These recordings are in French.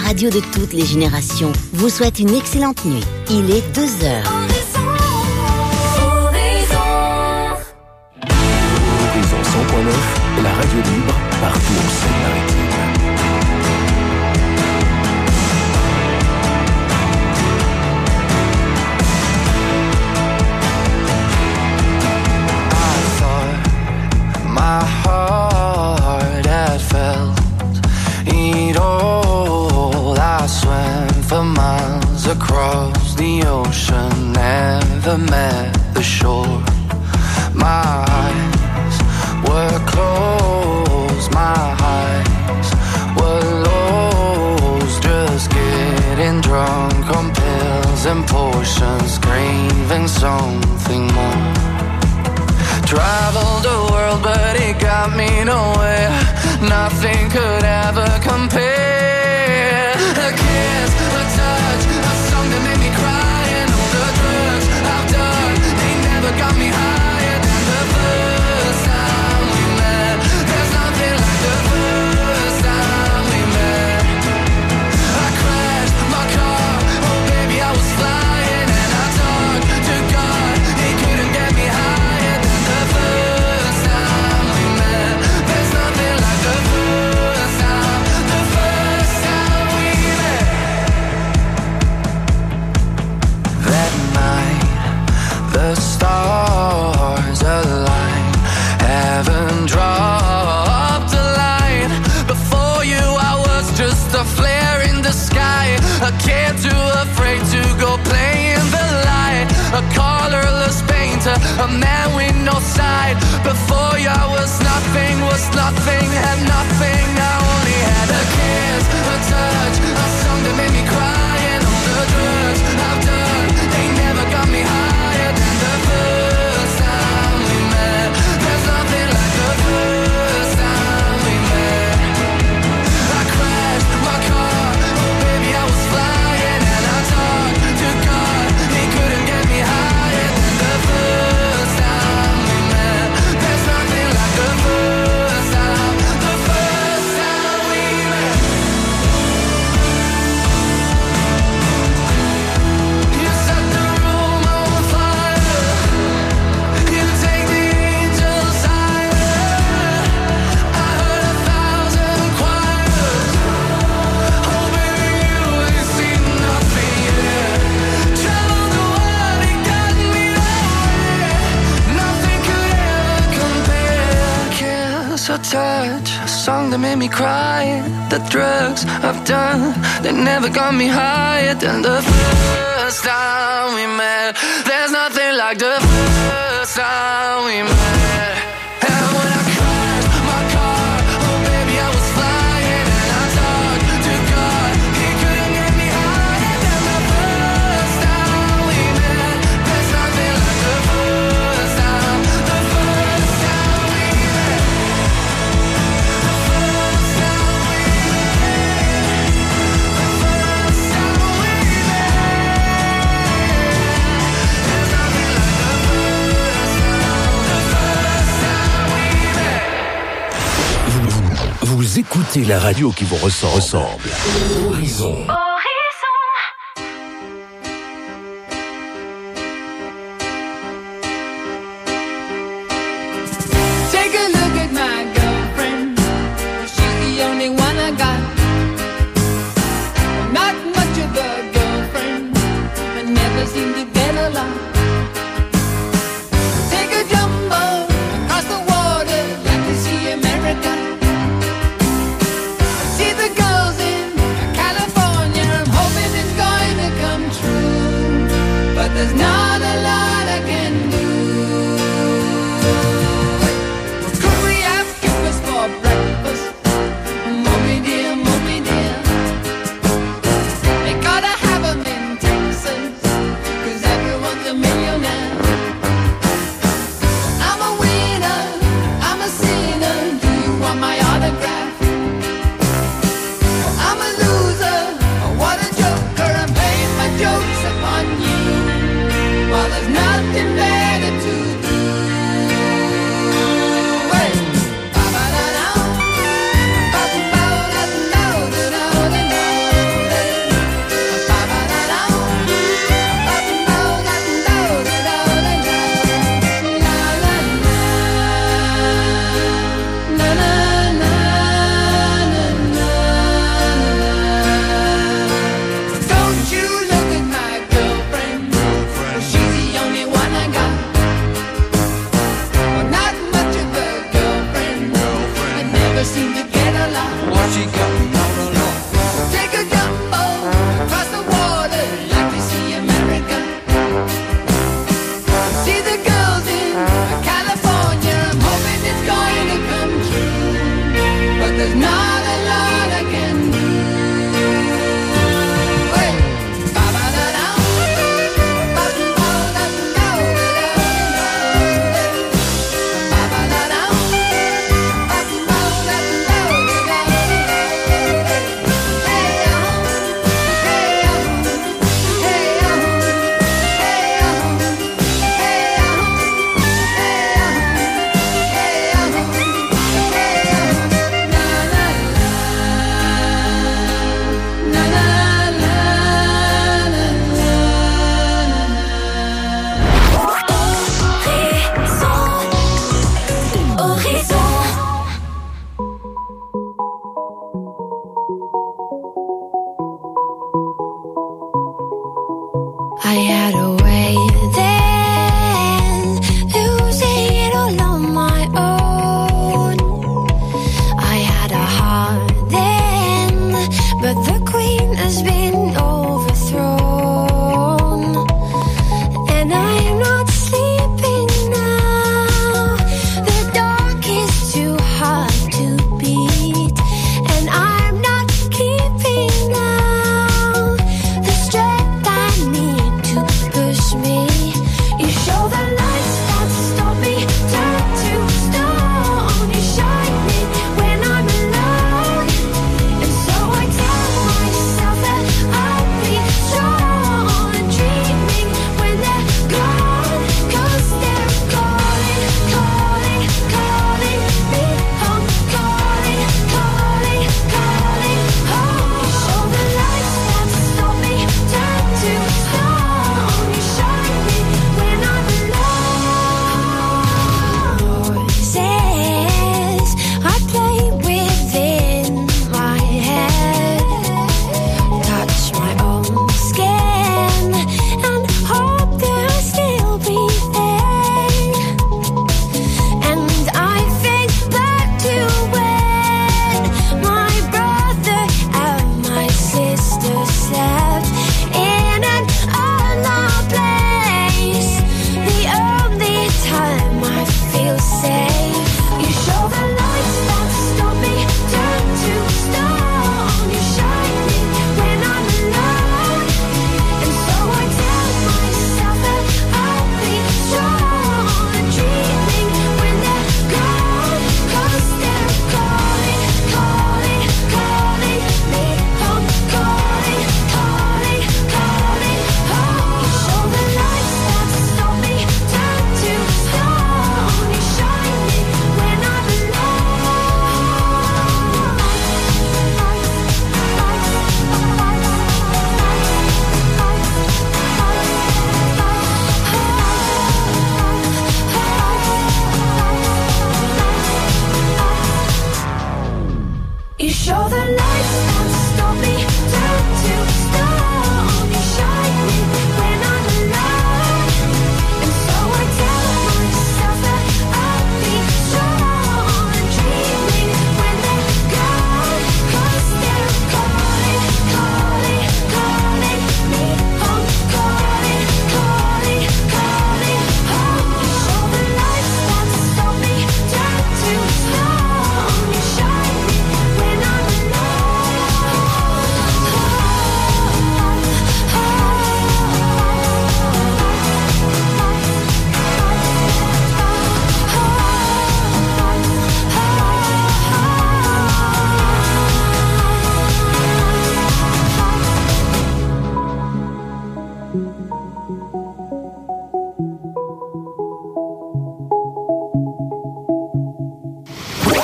radio de toutes les générations, vous souhaite une excellente nuit. Il est 2h. Horizon 100.9, la radio libre, partout en Seine-Maritime. My heart had felt it all. I swam for miles across the ocean, never met the shore. My eyes were closed, my eyes were lost, just getting drunk on pills and potions, craving something more. Traveled the world, but it got me nowhere. Nothing could ever compare. A kiss, a touch, a song that made me cry, and all the drugs I've done, they never got me higher than the first time we met. There's nothing like the first time we met. I crashed my car, oh baby I was flying, and I talked to God, he couldn't get me higher than the first time we met. There's nothing like the first time we met. That night, the stars aligned, heaven dropped a line. Before you I was just a flare in the sky, a kid too afraid to go play in the light, a colorless painter, a man with no side. Before you I was nothing, had nothing. I only had a kiss, a touch, a song that made me cry, and all the drugs I've done, they never got me higher than the first time we met. There's nothing like the first time we met. I crashed my car, oh baby I was flying, and I talked to God, he couldn't get me higher than the first time we met. There's nothing like the first time we met. You set the room on fire, you take the angels higher. I heard 1,000 choirs, oh baby you ain't seen nothing yet. Traveled the world, it got me nowhere. Nothing could ever compare. Kiss or touch, a song that made me cry. The drugs I've done, they never got me higher than the first time we met. There's nothing like the first time we met. And when I crashed my car, oh baby I was flying, and I talked to God, he couldn't get me higher than the first time we met. There's nothing like the first time we met. The first time we met. The first time we met. There's nothing like the first time we met. Vous écoutez la radio qui vous ressemble. Horizon. Take a look at my girlfriend. She's the only one I got. Not much of a girlfriend, but never seem to get along. Take a jumbo across the water, like to see America. See the girls in California.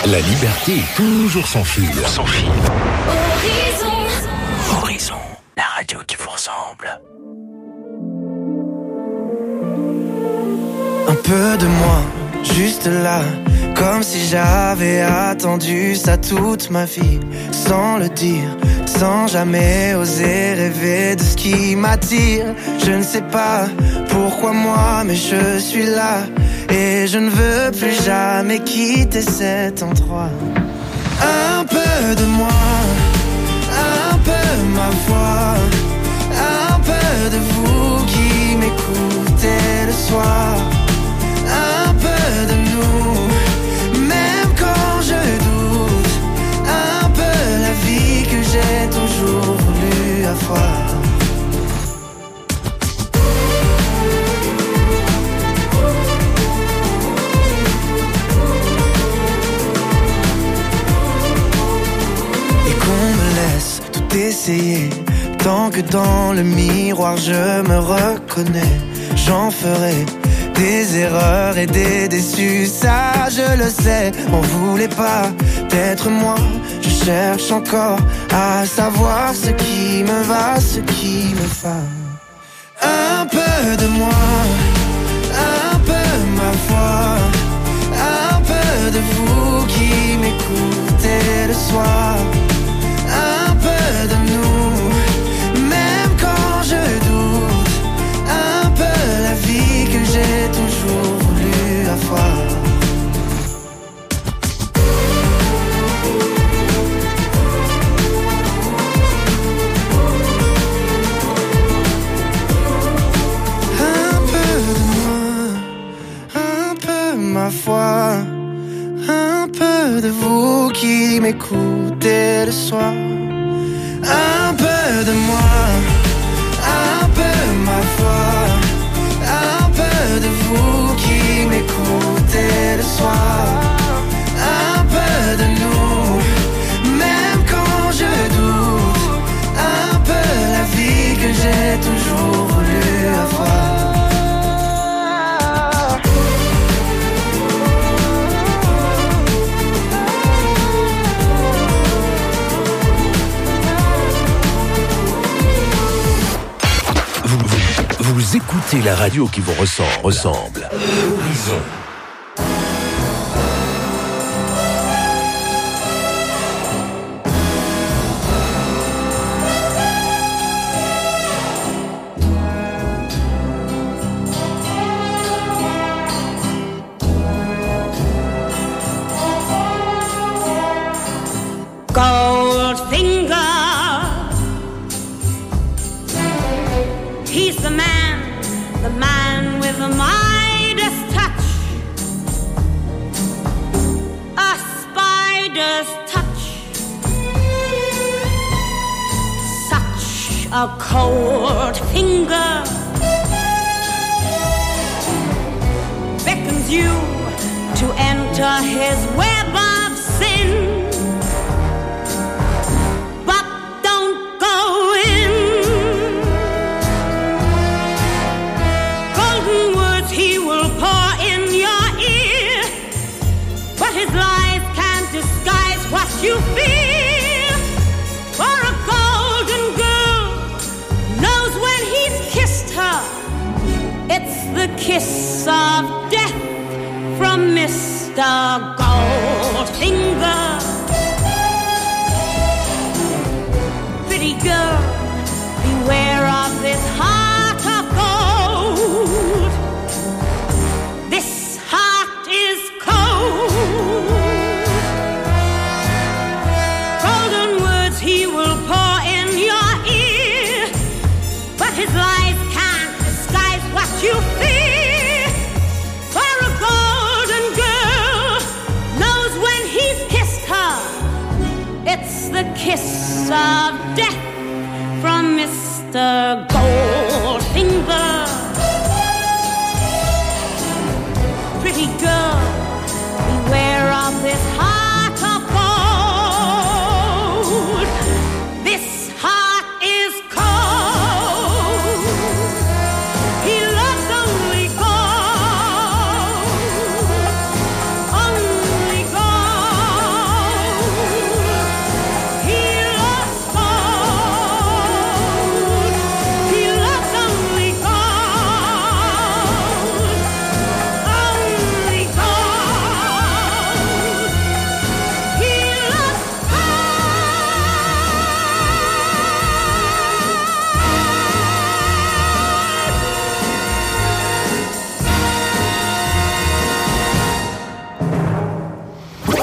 La liberté est toujours sans fil. Sans fil. Horizon, la radio qui vous ressemble. Un peu de moi, juste là, comme si j'avais attendu ça toute ma vie, sans le dire, sans jamais oser rêver de ce qui m'attire. Je ne sais pas pourquoi moi, mais je suis là, et je ne veux plus jamais quitter cet endroit. Un peu de moi, un peu ma voix, un peu de vous qui m'écoutez le soir. Un peu de nous, même quand je doute, un peu la vie que j'ai toujours voulu avoir. Et qu'on me laisse tout essayer, tant que dans le miroir je me reconnais, j'en ferai des erreurs et des déçus, ça je le sais. On voulait pas d'être moi, je cherche encore à savoir ce qui me va, ce qui me va. Un peu de moi, un peu ma voix, un peu de vous qui m'écoutez le soir. Un peu de nous, même quand je doute, un peu la vie que j'ai toujours voulu avoir. Un peu de moi, un peu ma foi, un peu de vous qui m'écoutez le soir. Un peu de moi, un peu ma foi, un peu de vous qui m'écoutez le soir. Un peu de nous, même quand je doute, un peu la vie que j'ai toujours voulu avoir. Vous écoutez la radio qui vous ressemble. Horizon. Goldfinger, he's the man with the Midas touch, a spider's touch, such a cold finger beckons you to enter his web of sin. You feel for a golden girl knows when he's kissed her, it's the kiss of death from Mr. Goldfinger. Pretty girl, beware of this heart of gold. This heart is cold. He will pour in your ear, but his lies can't disguise what you fear. For a golden girl knows when he's kissed her, it's the kiss of death from Mr. Goldfinger. Pretty girl, beware of this heart of gold. This heart is cold. He loves only gold. Only gold.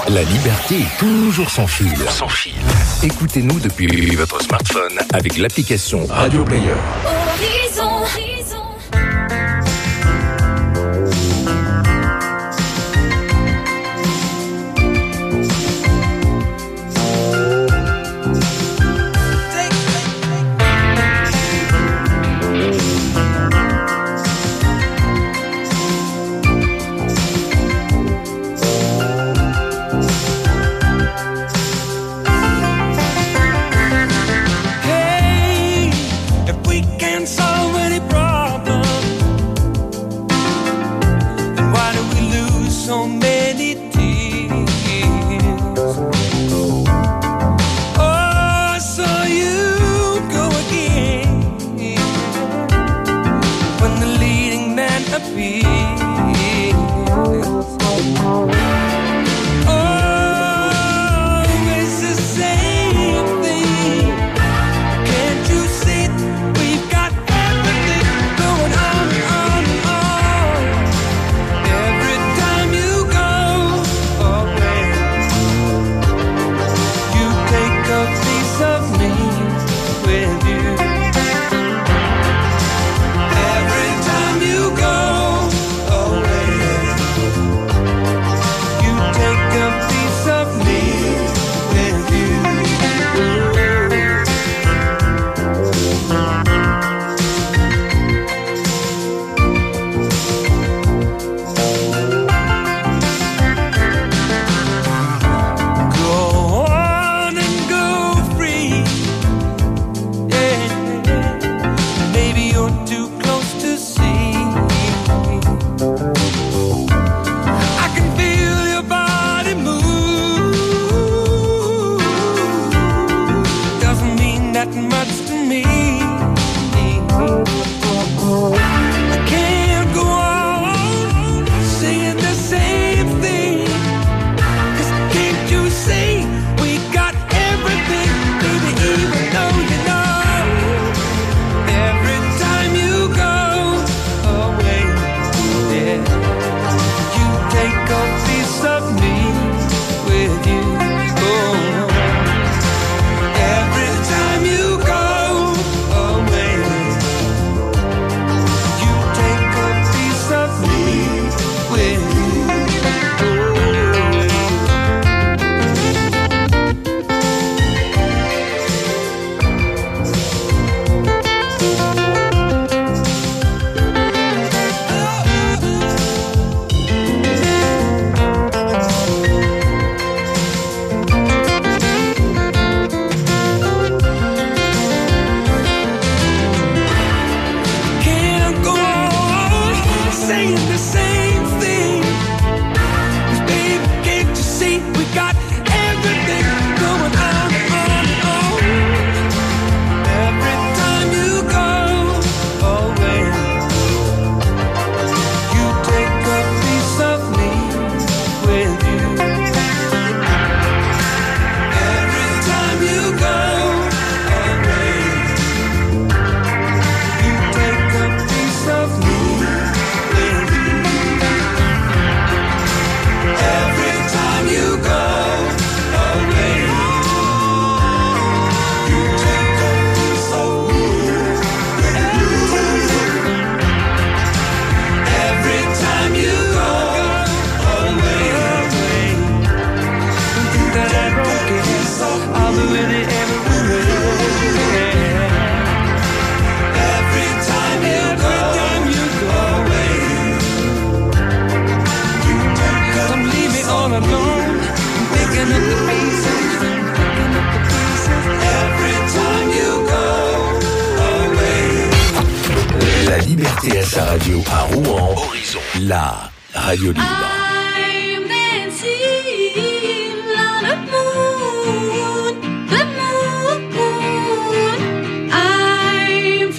La liberté est toujours sans fil. Sans fil. Écoutez-nous depuis votre smartphone avec l'application Radio Player. Horizon. La liberté à sa radio à Rouen. Horizon. La radio libre. I'm dancing on the moon, the moon. I'm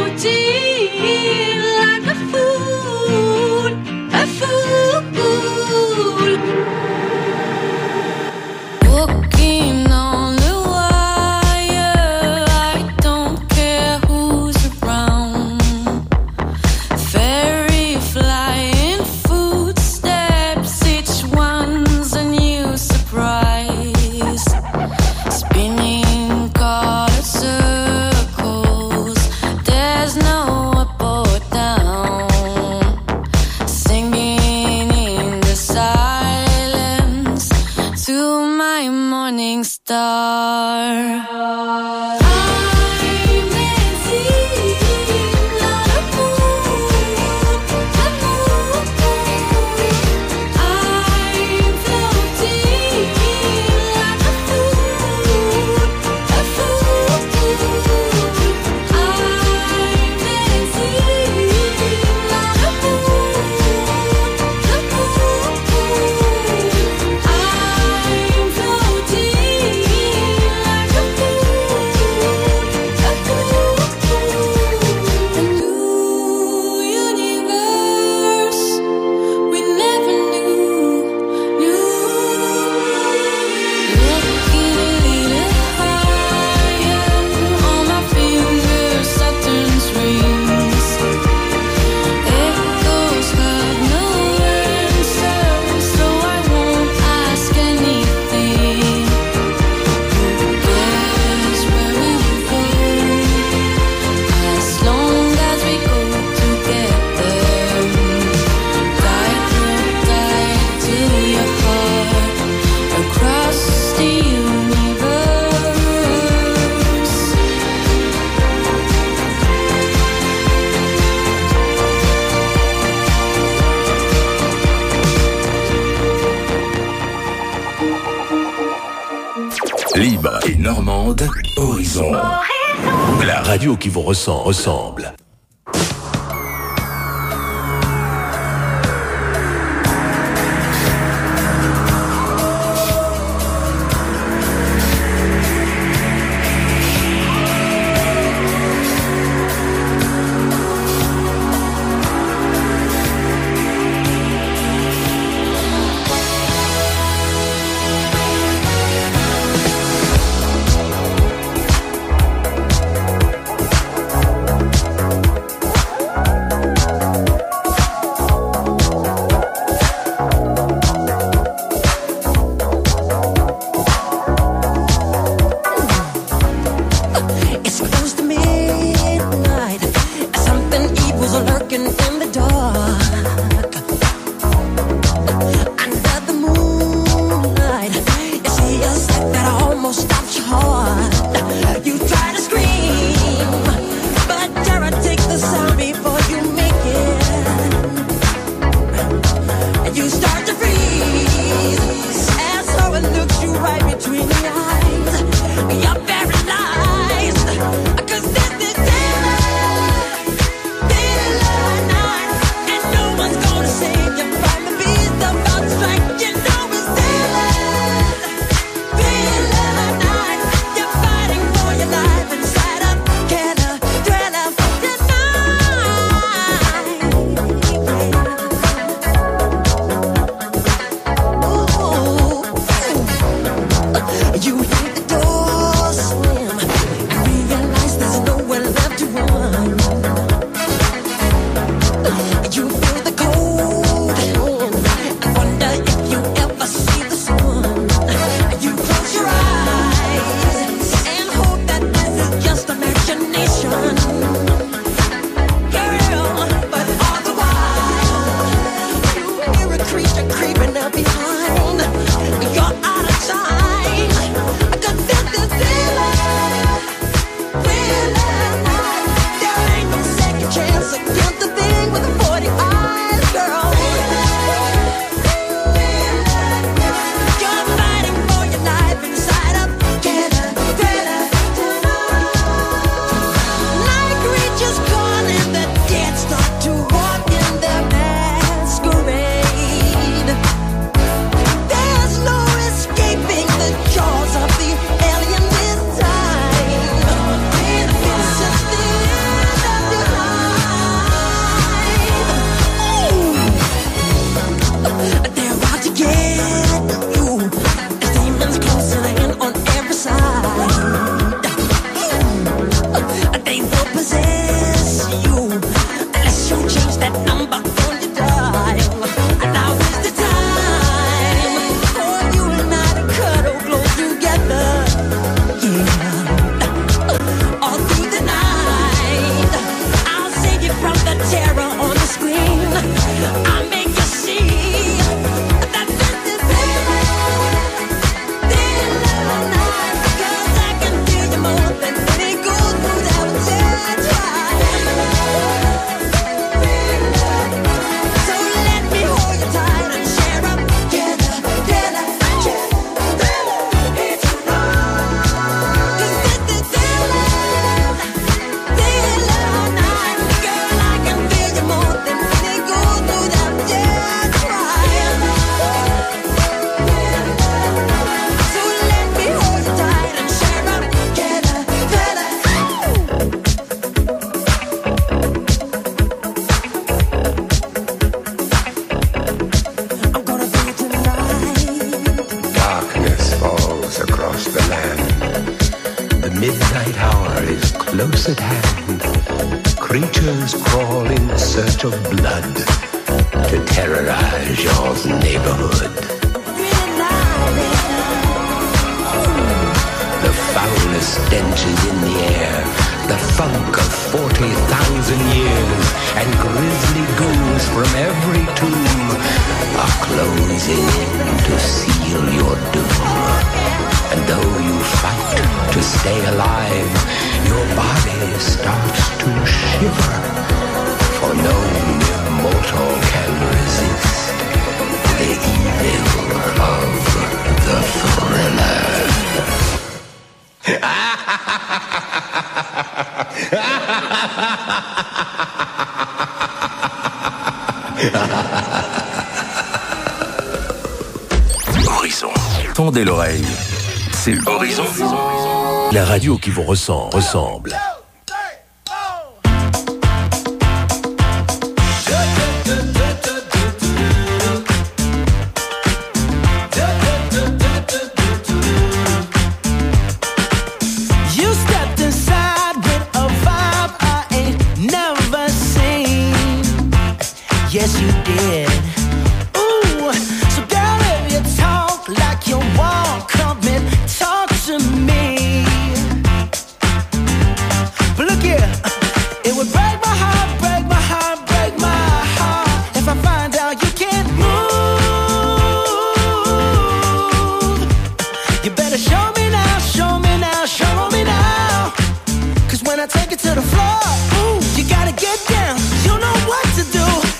floating like a fool, a fool. Walking on the wire, I don't care who's around. Fairy flying footsteps. you my morning star. Libre et normande, Horizon. La radio qui vous ressemble. close at hand, creatures crawl in search of blood to terrorize your neighborhood. The foulest stenches in the air, the funk of 40,000 years, and grisly ghouls from every tomb are closing in to seal your doom. And though you fight to stay alive, your body starts to shiver, for no mere mortal can resist the evil of the thriller. Horizon. Tendez l'oreille. C'est Horizon. La radio qui vous ressemble. Yes, you did. Ooh, so girl, if you talk like you walk, come and talk to me. But look here, it would break my heart, break my heart, break my heart if I find out you can't move. You better show me now, show me now, show me now. 'Cause when I take it to the floor, ooh, you gotta get down. You know what to do.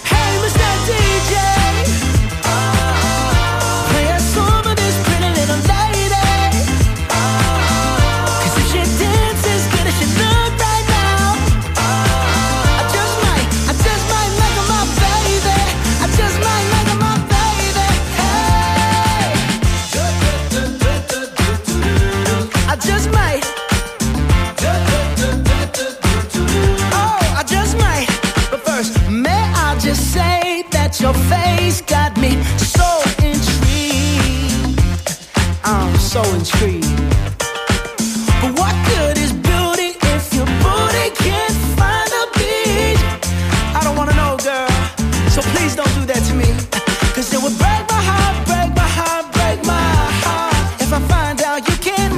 Your face got me so intrigued. I'm so intrigued. But what good is beauty if your booty can't find a beat? I don't wanna know, girl, so please don't do that to me. 'Cause it would break my heart, break my heart, break my heart if I find out you can't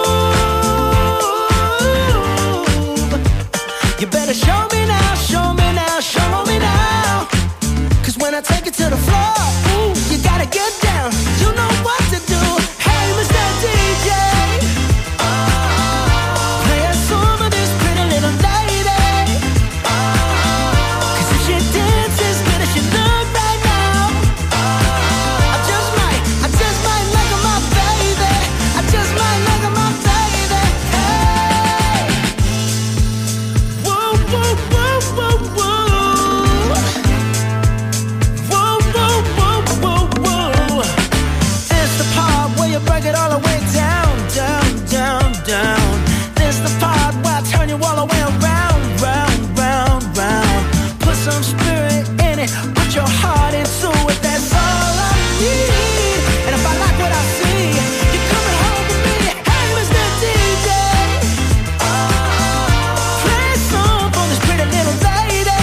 move. You better show me now, show me now, show me now. When I take it to the floor, ooh, you gotta get down. You know what to do. Hey, Mr. DJ, play a song of this pretty little lady. 'Cause if she dances good as she look right now, I just might make her my baby. I just might make her my baby. Hey, whoa, whoa, whoa, whoa, whoa. Break it all the way down, down, down, down. This the part where I turn you all the way around, round, round, round. Put some spirit in it, put your heart into it. That's all I need. And if I like what I see, you're coming home with me. Hey, Mr. DJ, play a song for this pretty little lady.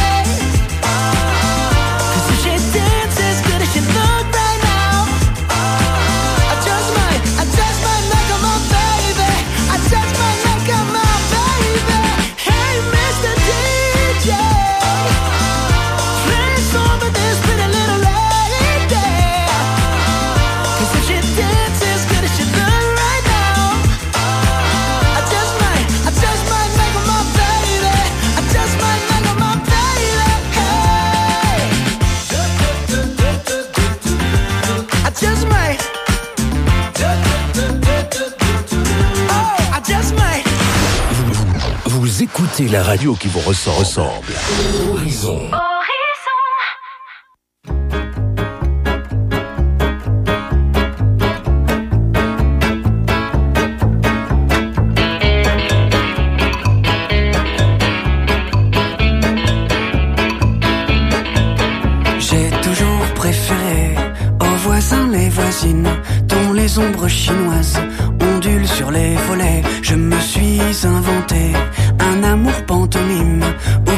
'Cause if she dances good as she look right now, I just might make her my baby. I just might make her my baby. Hey, Mr. DJ, play a song for this pretty little lady. 'Cause if she dances good as she does right now, I just might make her my baby. I just might make her my baby. Hey, I just might. Vous écoutez la radio qui vous ressemble. Horizon. J'ai toujours préféré aux voisins les voisines dont les ombres chinoises ondulent sur les volets. Je me suis inventé un amour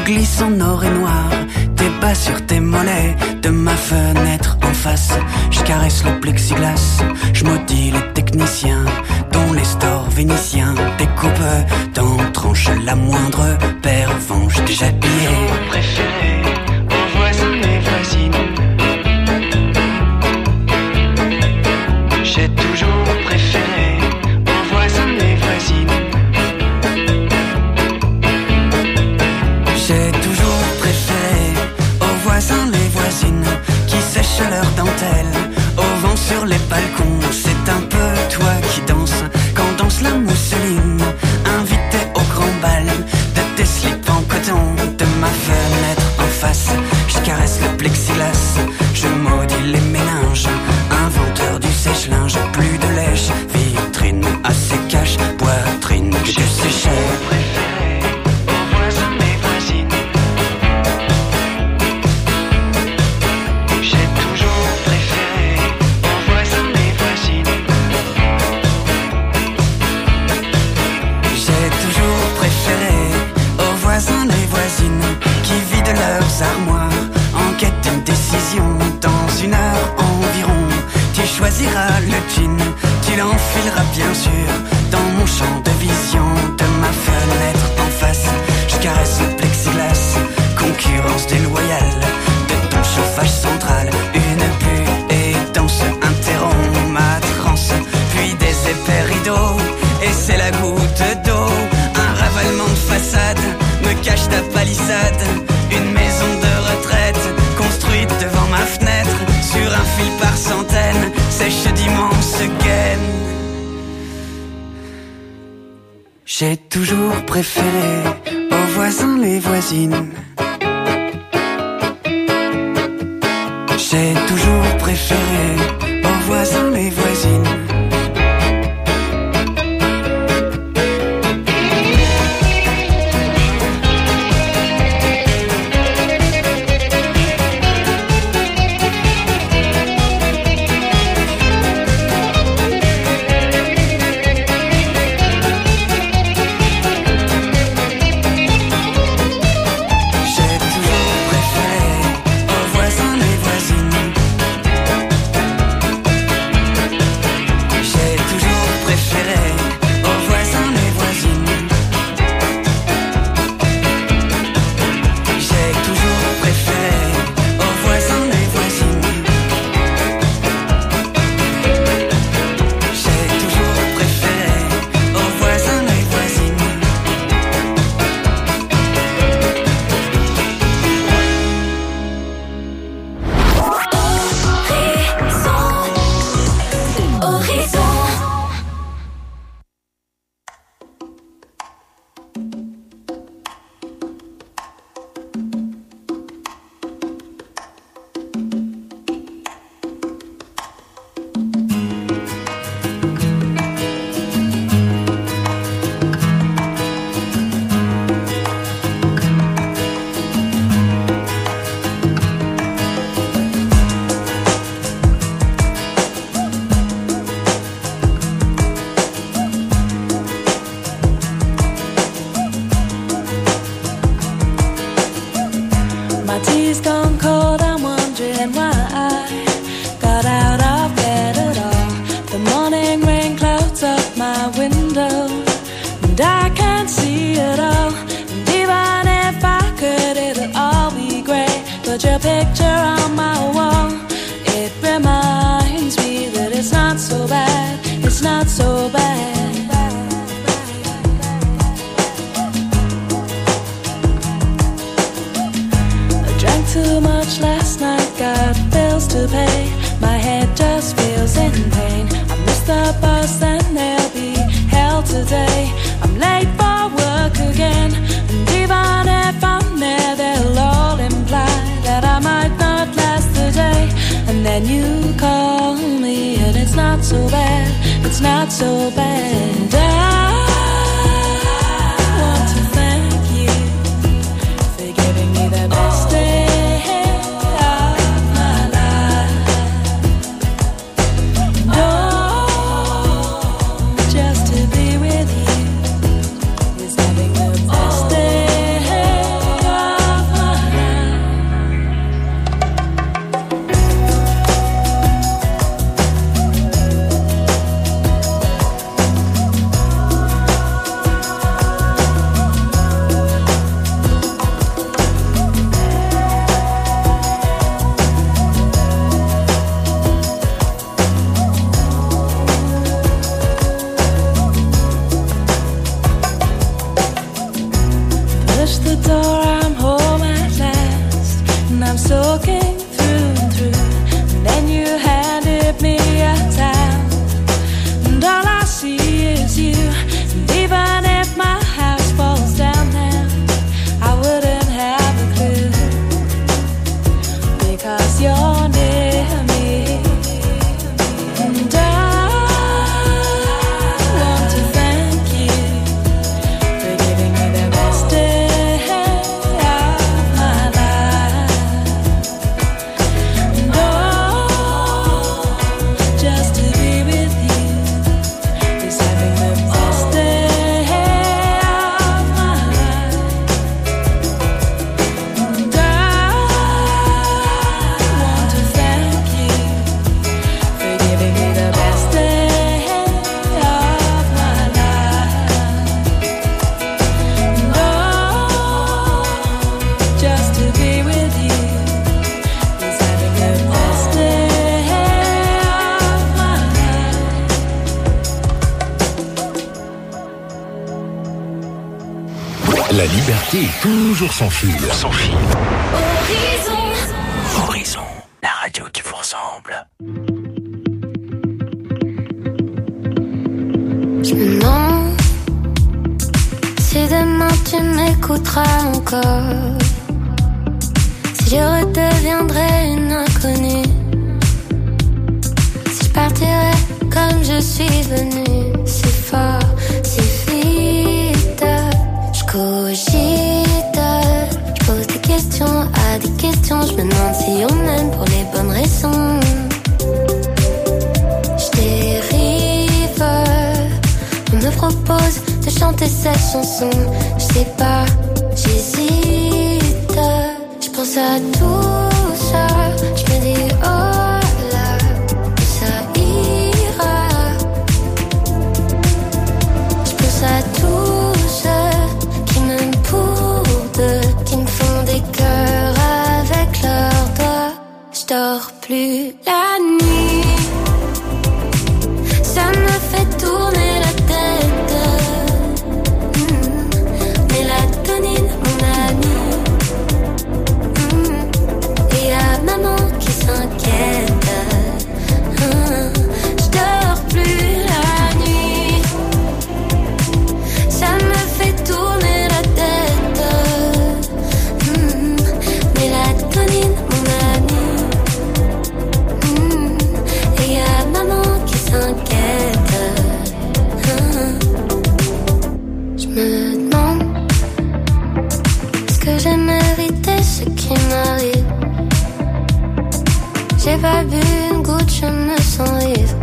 glisse en or et noir, tes bas sur tes mollets. De ma fenêtre en face, je caresse le plexiglas. Je maudis les techniciens, dont les stores vénitiens. Découpe dans tranche la moindre pervenche déjà pliée. Préféré aux voisins et voisines. J'ai toujours préféré aux voisins et voisines. J'ai toujours préféré aux voisins les voisines qui sèchent leurs dentelles au vent sur les balcons. C'est un peu toi qui danse quand danse la mousseline. Invité au grand bal de tes slips en coton. De ma fenêtre en face, je caresse le plexiglas. Je maudis les méninges, inventeur du sèche-linge. Plus de lèche, vitrine assez cache, poitrine que tu séchais. Armoires, en quête d'une décision. Dans une heure environ, tu choisiras le jean. Tu l'enfileras bien sûr dans mon champ de vision. De ma fenêtre en face, je caresse le plexiglas. Concurrence déloyale de ton chauffage central. Une bulle et danse interrompt ma transe. Puis des épais rideaux, et c'est la goutte d'eau. Un ravalement de façade me cache ta palissade. Une maison de retraite construite devant ma fenêtre. Sur un fil par centaines, sèche d'immenses gaines. J'ai toujours préféré aux voisins les voisines. J'ai toujours préféré aux voisins les voisines. La liberté est toujours sans fil. Sans fil. Horizon, la radio qui vous ressemble. Je me demande si demain tu m'écouteras encore, si je redeviendrai une inconnue, si je partirai comme je suis venue, si fort, si vite. Je cogite, je pose des questions à des questions, je me demande si on m'aime pour les bonnes raisons. Je dérive, on me propose de chanter cette chanson, je sais pas, j'hésite, je pense à tout ça, je me dis oh là, ça ira, je pense à tous ceux qui m'aiment pour deux, qui me font des cœurs avec leurs doigts, je dors plus la nuit, ça me fait tourner la tête. Mélatonine, mon ami. Et y'a maman qui s'inquiète. Je dors plus la nuit. Ça me fait tourner la tête. Mélatonine, mon ami. Et y'a maman qui s'inquiète. Je me demande, est-ce que j'ai mérité ce qui m'arrive? J'ai pas bu une goutte, je me sens vivre.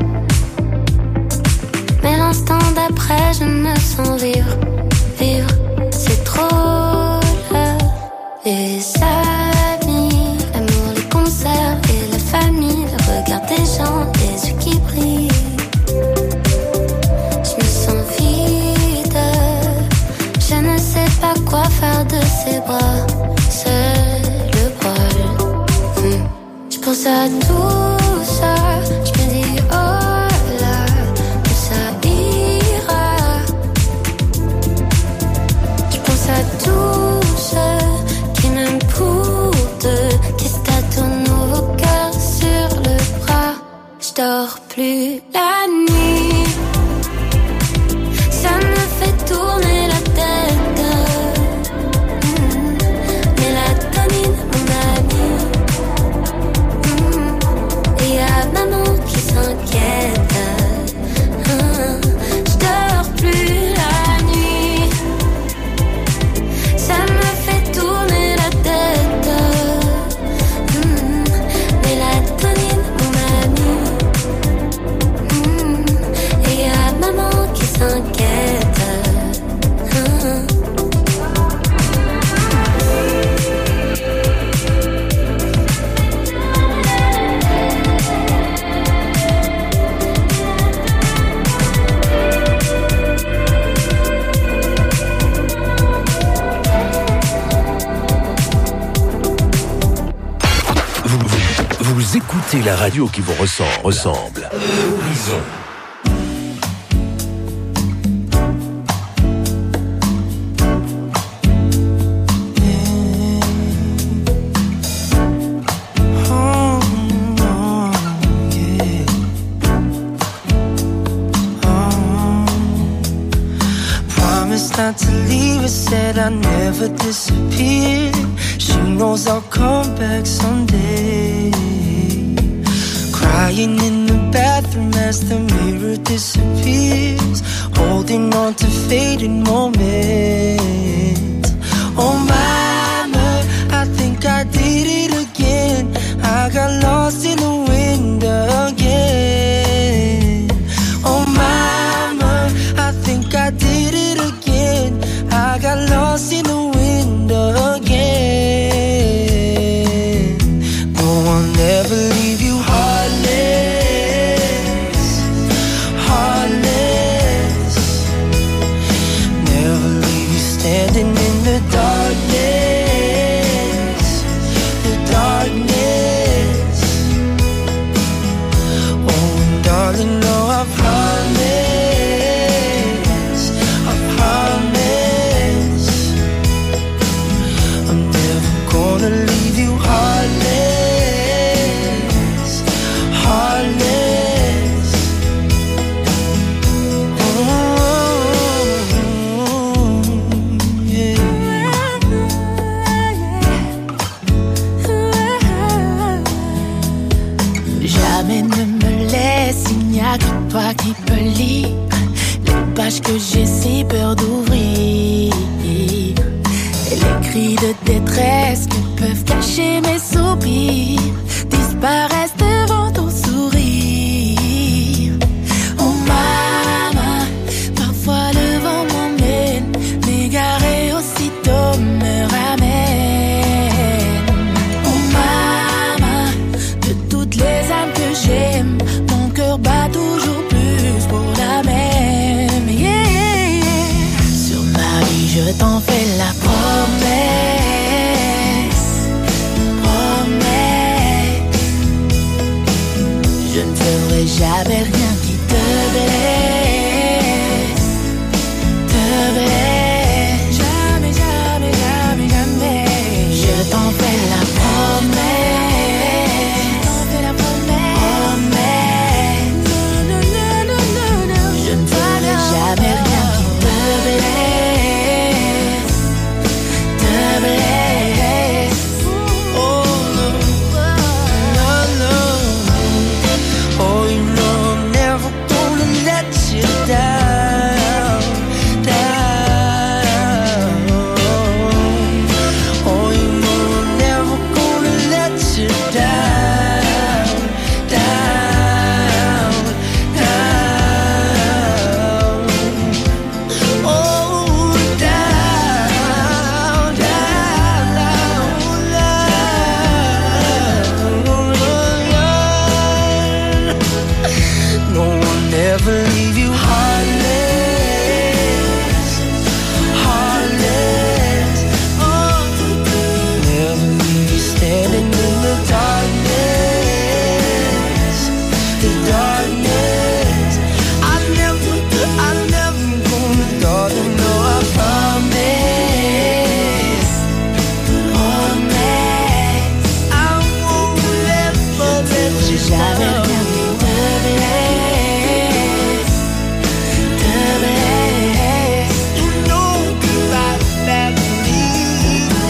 Mais l'instant d'après, je me sens vivre. Vivre, c'est trop là. Les amis, l'amour, les concerts et la famille, le regard des gens, les yeux qui brillent. Je me sens vide, je ne sais pas quoi faire de ces bras, c'est le bol. Je pense à tout ça, je me dis oh là, que ça ira. Je pense à tous ceux qui m'aiment pour deux, qui se tatouent nos cœurs sur le bras. Je dors plus la nuit, ça me fait tourner la tête. Mélatonine, mon ami. Et y'a maman qui s'inquiète. Je dors plus la nuit, ça me fait tourner la tête. Mélatonine, mon ami. Et y'a maman qui s'inquiète. Vous écoutez la radio qui vous ressemble. Horizon. Not to leave, I said I never disappear. She knows I'll come back someday. Crying in the bathroom as the mirror disappears, holding on to fading moments. Oh mama, I think I did it again. I got lost in the wind again. Oh mama, I think I did it again. I got lost in the wind again. No, I'll never leave you heartless, heartless. Never leave you standing in the darkness, the darkness. page que j'ai si peur d'ouvrir. Et les cris de détresse ne peuvent cacher mes soupirs, disparaissent devant ton sourire. Oh maman, parfois le vent m'emmène, m'égarer aussitôt me ramène. Oh maman, de toutes les âmes que j'aime, mon cœur bat toujours plus pour la même. Yeah. Sur ma vie je t'en fais la promesse, promesse. Je ne ferai jamais rien qui te blesse, te blesse. Jamais, jamais, jamais, jamais. Je t'en fais la promesse, je t'en fais la promesse. No, no, no, no, no, no. Je ne ferai jamais rien qui te blesse, te blesse. Oh no, no, no. Oh, you know I'm never gonna let you down, down. Oh, you know I'm never gonna let you down, down, down. Oh, down, down, down. No one ever leave you heartless, heartless. Oh, never leave you standing in the darkness, the darkness. I never gonna, darling, no, I promise, promise. I won't ever let you Jamais down. rien qui te blesse, te blesse. You know that never leave me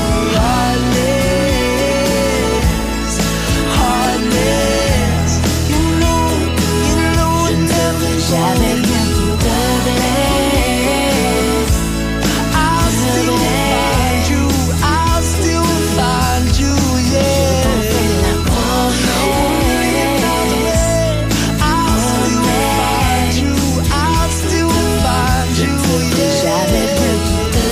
heartless, heartless. You know Je it ne never ferai jamais rien qui te blesse, I'll still find you, I'll still find you, yeah. t'en fais la promesse, I'll still find you, I'll still find je you, ne ferai yeah. jamais rien qui te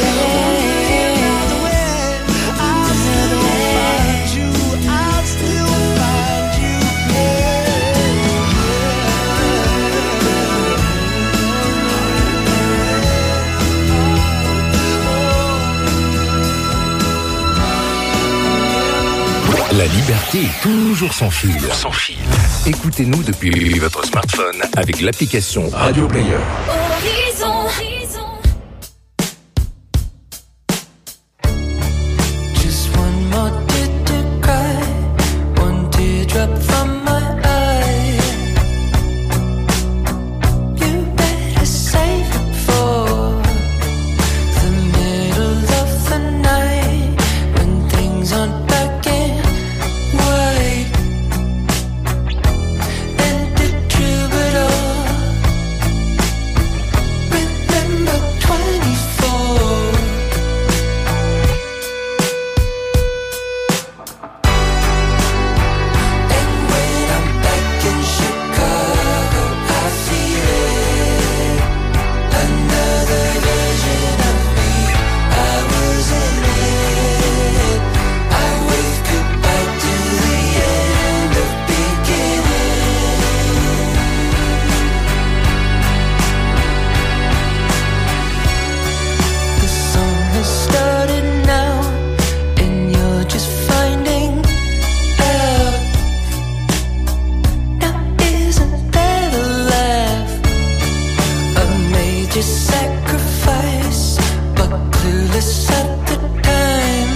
blesse, I'll still find you, I'll still find you, La liberté est toujours sans fil. Sans fil. Écoutez-nous depuis votre smartphone avec l'application Radio Player. Horizon. Just one more tear to cry, one teardrop from my eye. You better save it for the middle of the night when things aren't black and white. And the troubadour, remember 24. And when I'm back in Chicago, I feel it. Another version of me, I was in it. I wave goodbye to the end of beginning. The song has started now, and you're just finding out. Now isn't that a laugh? A major sacrifice, but clueless at the time.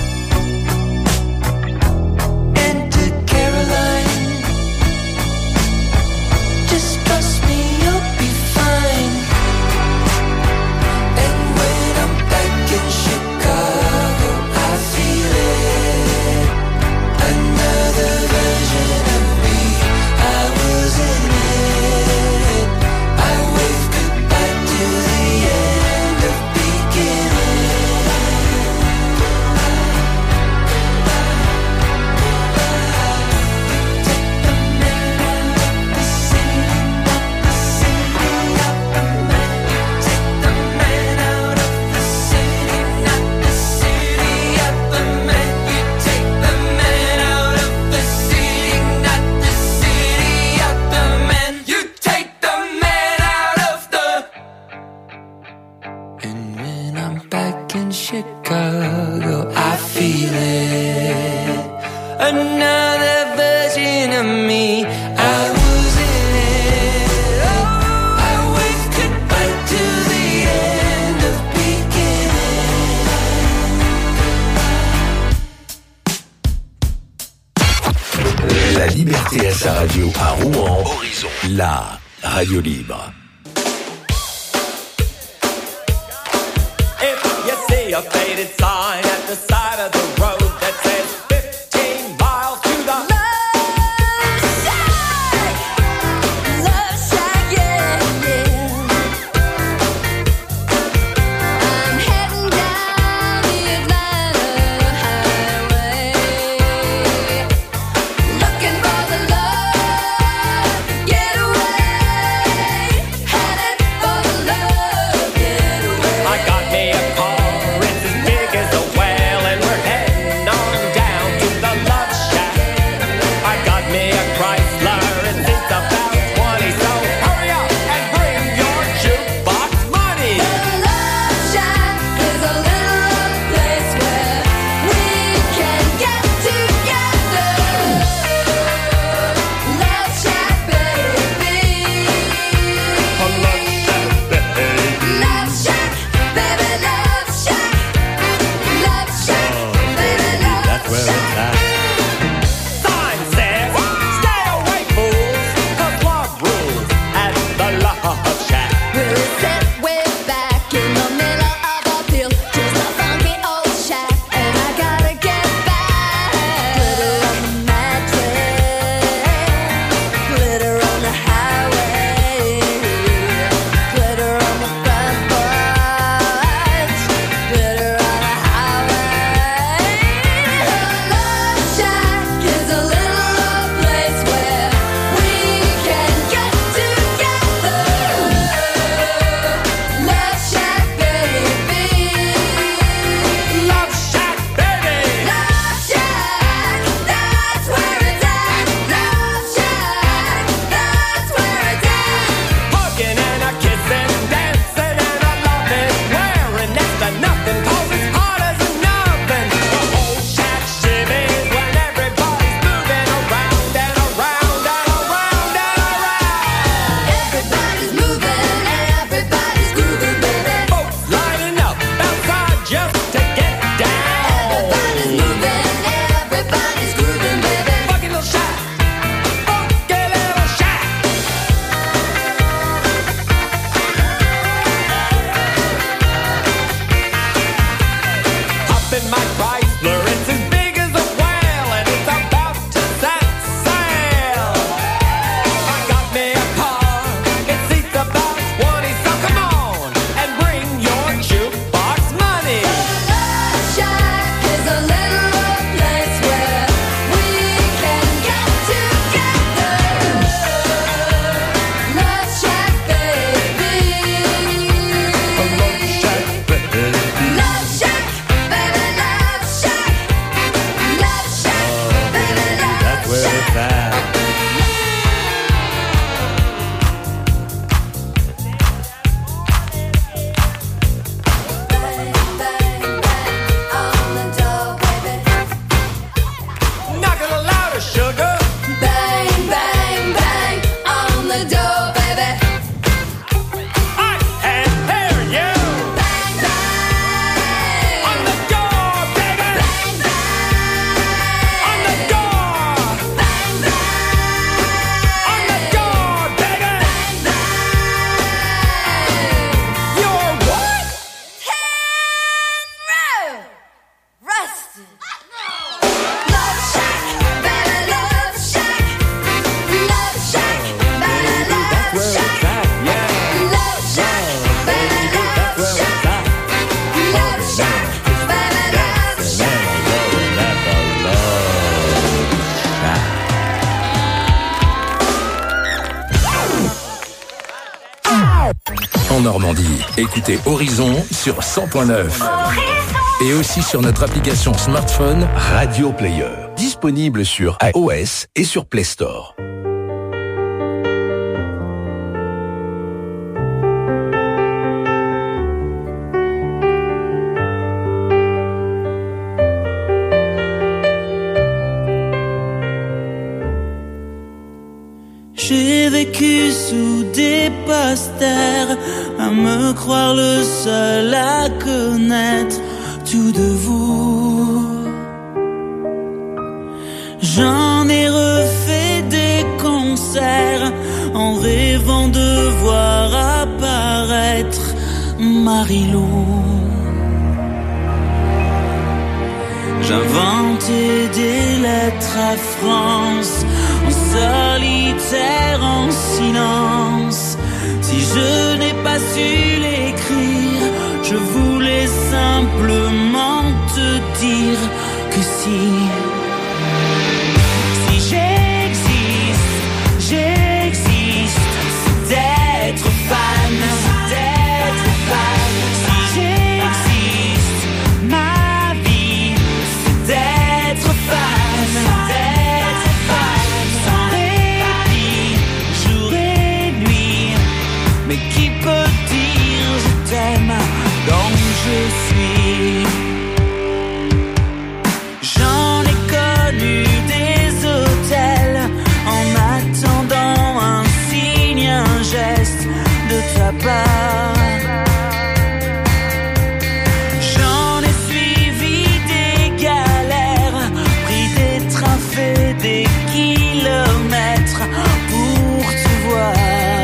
Enter Caroline. Just trust me, you'll be fine. And when I'm back in Chicago, I feel it. Another version of me, I was in it. I wave goodbye another version of me. I was in it. Oh, I waved goodbye to the end of beginning. La liberté à sa radio à Rouen. Horizon. La radio libre. If you see a faded sign at the side of the road that says 15 miles to the Love shack, yeah, yeah. I'm heading down the Atlanta highway, looking for the love getaway, headed for the love getaway. I got me a car, it's as big as a whale, and we're heading on down to the Love Shack. I got me a Chrysler, and it's about 20, so hurry up and bring your jukebox money. The Love Shack is a little rough place where we can get together. Love Shack, baby. Love Shack, baby, Love Shack. Love Shack, baby, Love Shack. Sign says, stay away, fools, 'cause love rules at the Love Shack. We'll sit way back in the middle of a field, just a funky old shack, and I gotta get back. Glitter on the mattress, glitter on the highway, glitter on the front porch, glitter on the highway. The Love Shack is a little rough place where we can get together. Love Shack, baby. Love Shack, baby. Love Shack, that's where it's at. Love Shack, that's where it's at. Hugging and a kissing, dancing and a loving, wearing next to nothing, 'cause it's hard as a nothing. The whole shack shimmies when everybody's moving around and around and around and around. Everybody's moving, everybody's grooving, baby. Folks lining up outside just to get down. Everybody's moving, everybody's grooving, baby. Funky little shack, funky little shack. Hop in my Chrysler, it's as big as a whale, and it's about to set sail. I got me a car, it seats about 20, so come on and bring your jukebox money. Love Shack is a little rough place where we can get together. Love Shack, baby. Love Shack, baby, Love Shack. Love Shack, baby, Love Shack. Bang, bang, bang on the door, baby. Knock it louder, sugar. Bang, bang, bang on the door, baby. I can hear you. Bang, bang On the door, baby. bang, bang On the door. bang, bang On the door, baby. bang, bang. You're what? Rusted. Love Shack, baby, Love Shack. Love Shack, baby, Love Shack. Love Shack, baby, Love Shack. Love Shack, baby, Love Shack. En Normandie, écoutez Horizon sur 100.9. Et aussi sur notre application smartphone Radio Player. Disponible sur iOS et sur Play Store. n'ai pas se taire, à me croire le seul à connaître tout de vous. J'en ai refait des concerts en rêvant de voir apparaître Marie-Lou. J'inventais des lettres à France, en solitaire, en silence. Si je n'ai pas su l'écrire, je voulais simplement te dire que si j'existe, j'existe, c'est d'être fan, c'est d'être fan. Si j'existe, ma vie, c'est d'être fan, d'être fan. Sans répit, jour et nuit. Mais qui peut dire je t'aime donc je suis. J'en ai connu des hôtels en attendant un signe, un geste de ta part. J'en ai suivi des galères, pris des trains, fait des kilomètres pour te voir.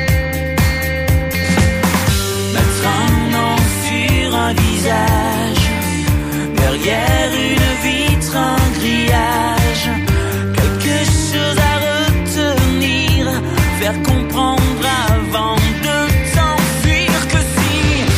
Mettre un nom sur un visage, derrière une vitre, un grillage, quelque chose à retenir, faire comprendre avant de t'enfuir que si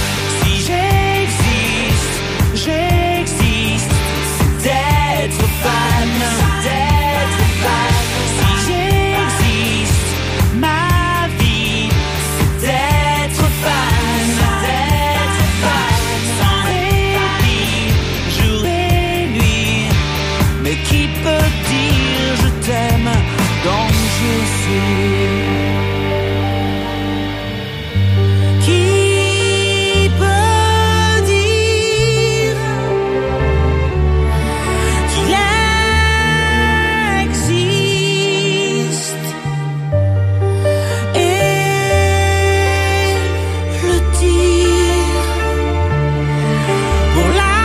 j'existe, j'existe, c'est d'être fan, d'être fan. Si j'existe, ma vie, c'est d'être fan, d'être fan. Sans répit, jour et nuit. Mais qui peut dire je t'aime donc je suis. Qui peut dire qu'il existe et le dire pour la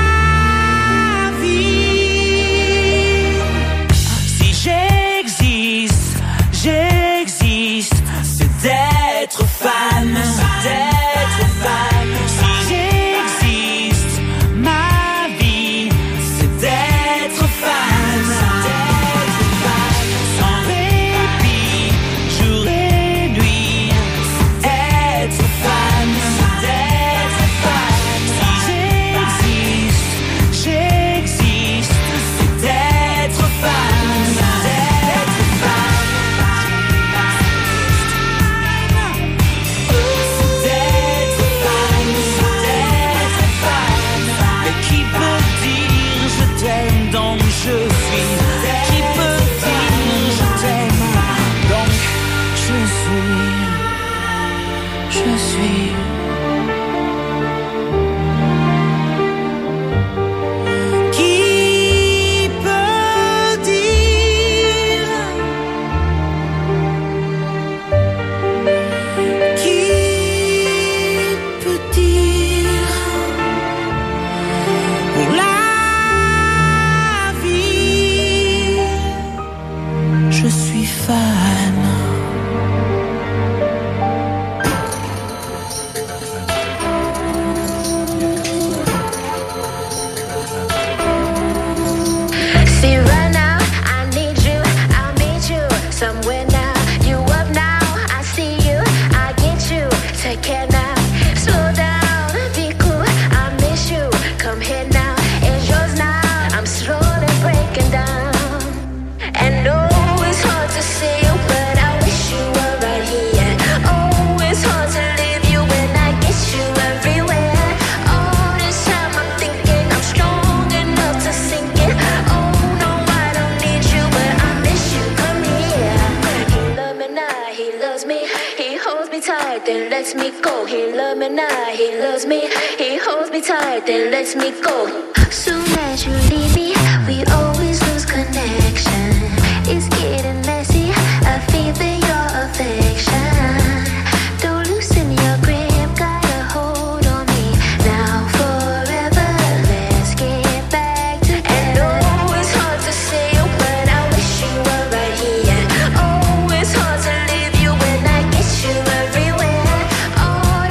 vie. Si j'existe, j'existe, c'est d'être fan, d'être fan. Si j'existe, ma vie, c'est d'être fan, d'être fan. Sans répit, jour et nuit, c'est être fan, d'être fan. Si j'existe, j'existe, c'est d'être fan, d'être fan. C'est d'être fan, d'être fan. Mais qui peut dire je t'aime donc je suis. Qui peut dire je t'aime donc je suis. Je suis. Qui peut dire? Qui peut dire pour la vie? Je suis fan. See right now, I need you, I'll meet you somewhere now. You up now, I see you, I get you. Take care now, slow down, be cool, I miss you. Come here now, it's yours now. I'm slowly breaking down. And oh, it's hard to see you, but I wish you were right here. Oh, it's hard to leave you when I get you everywhere. All this time I'm thinking I'm strong enough to sink it. Oh no, I don't need you, but I miss you. Come here. He love me now, he loves me. He holds me tight, then lets me go. He love me now, he loves me. He holds me tight, then lets me go. Soon as you leave me, we